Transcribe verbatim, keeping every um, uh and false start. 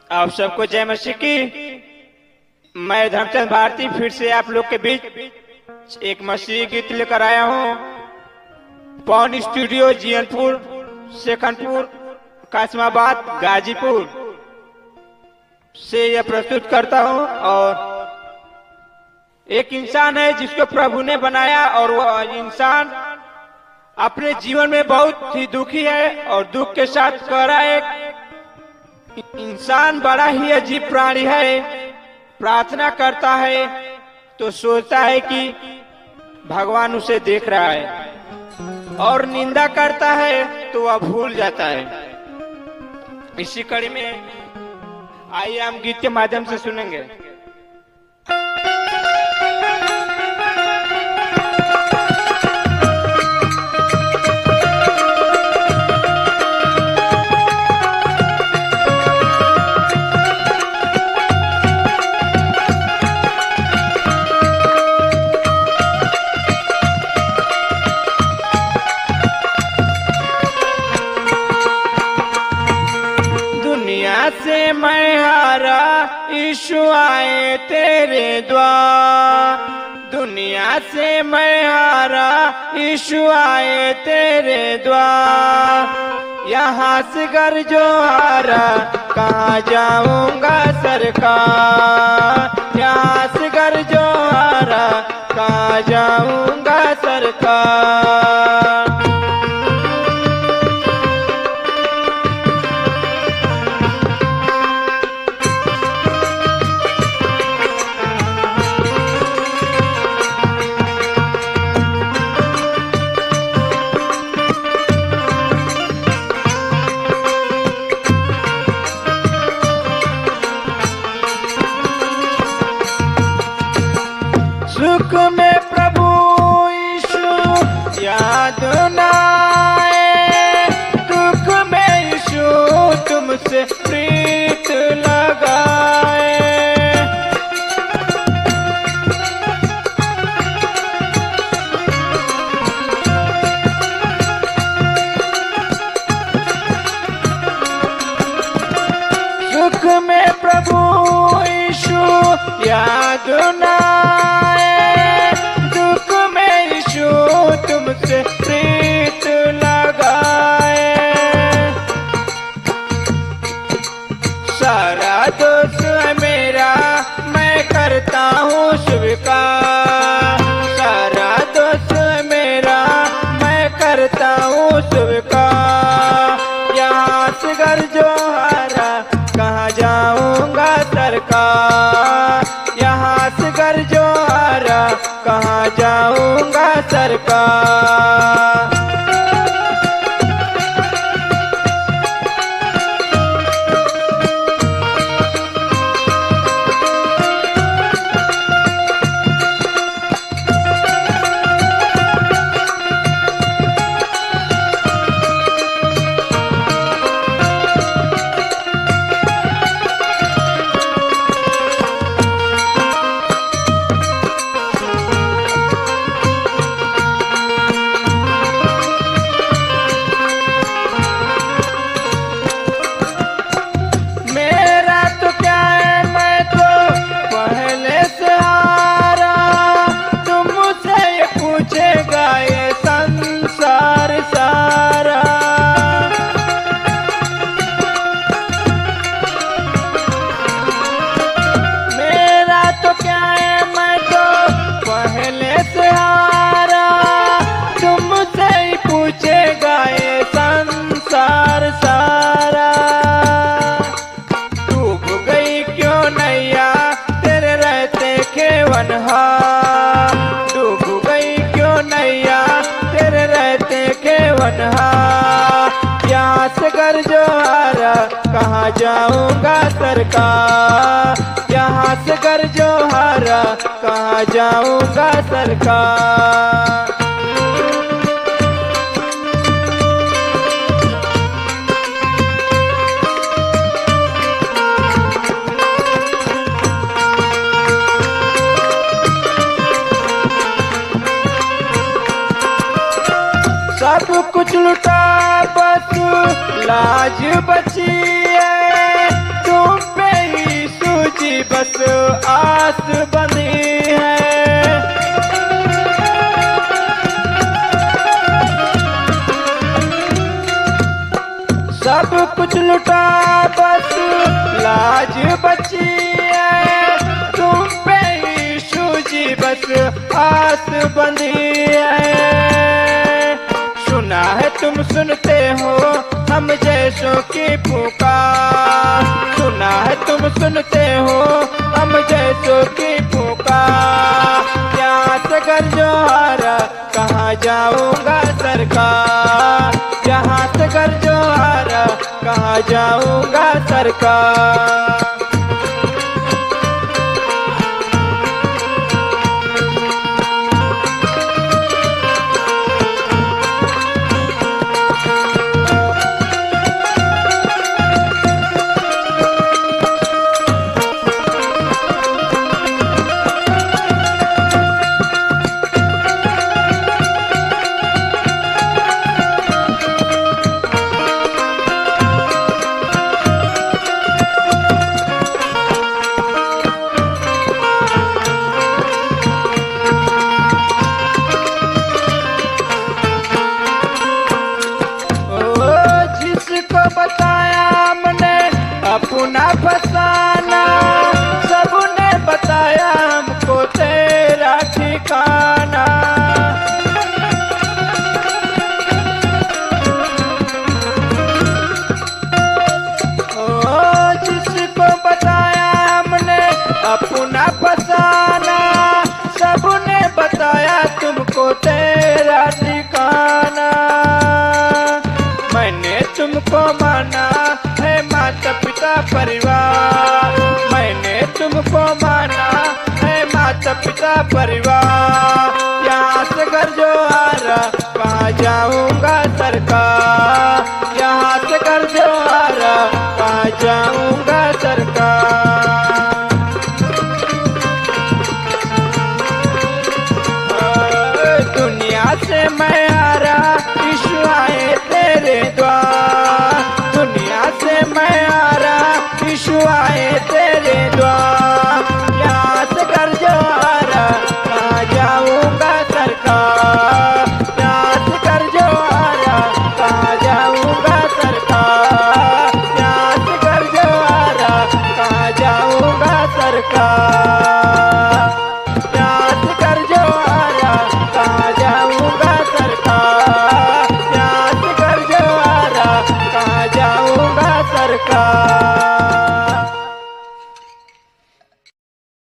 आप सबको जय मसीह की। मैं धर्मचंद भारती फिर से आप लोग के बीच एक मसीही गीत लेकर आया हूँ। पवन स्टूडियो जियनपुर, शेखनपुर, कासमाबाद, गाजीपुर से यह प्रस्तुत करता हूँ। और एक इंसान है जिसको प्रभु ने बनाया और वह इंसान अपने जीवन में बहुत ही दुखी है और दुख के साथ कह रहा है। इंसान बड़ा ही अजीब प्राणी है। प्रार्थना करता है तो सोचता है कि भगवान उसे देख रहा है, और निंदा करता है तो वह भूल जाता है। इसी कड़ी में आइए हम गीत के माध्यम से सुनेंगे। से मैं हारा, यीशु आए तेरे द्वार। दुनिया से मैं हारा, यीशु आए तेरे द्वार। यहाँ से घर जो हारा, कहाँ जाऊंगा सरकार। यहाँ से घर जो हारा, कहाँ जाऊंगा सरकार। सुख में प्रभु यीशु याद न आए, दुख में यीशु तुमसे प्रीत लगाए। सुख में प्रभु यीशु याद न तुमसे प्रीत लगाए। सारा दोष है मेरा, मैं करता हूँ स्वीकार। सारा दोष है मेरा, मैं करता हूँ स्वीकार। यहाँ से घर जो हारा, कहाँ जाऊंगा सरकार। यहाँ से घर जो हारा, कहाँ जाऊंगा सरकार। डूब गई क्यों नैया तेरे रहते केवनहा। यहाँ से घर जो हारा, कहाँ जाऊंगा सरकार। यहाँ से घर जो हारा, कहाँ जाऊंगा सरकार। सब कुछ लुटा बस लाज बची है, तुम पे बस आस बंधी है। सब कुछ लुटा बस लाज बची है, तुम पे यीशु जी बस आस बंधी है। सुना है तुम सुनते हो हम जैसों की पुकार, सुना है तुम सुनते हो हम जैसों की पुकार। यहाँ से घर जो हारा कहाँ जाऊंगा सरकार, यहाँ से घर जो हारा कहाँ जाऊंगा सरकार। बताया हमने अपना फसाना, सबने बताया हमको तेरा ठिकाना। ओ जिसको बताया हमने अपना फसाना, सबने बताया तुमको तेरा ठिकाना। मैंने तुमको माना है माता पिता परिवार, मैंने तुमको माना है माता पिता परिवार। यहाँ से घर जो हारा कहाँ जाऊंगा सरकार, यहाँ से घर जो हारा कहाँ जाऊंगा सरकार। दुनिया से मैं हारा यीशु आए तेरे द्वार, दुनिया से मैं हारा यीशु आए तेरे द्वार। यहाँ से घर जो हारा कहाँ जाऊंगा सरकार, यहाँ से घर जो हारा कहाँ जाऊंगा सरकार, यहाँ से घर जो हारा कहाँ जाऊंगा सरकार, यहाँ से घर जो हारा कहाँ जाऊंगा सरकार, यहाँ से घर जो हारा कहाँ जाऊंगा सरकार।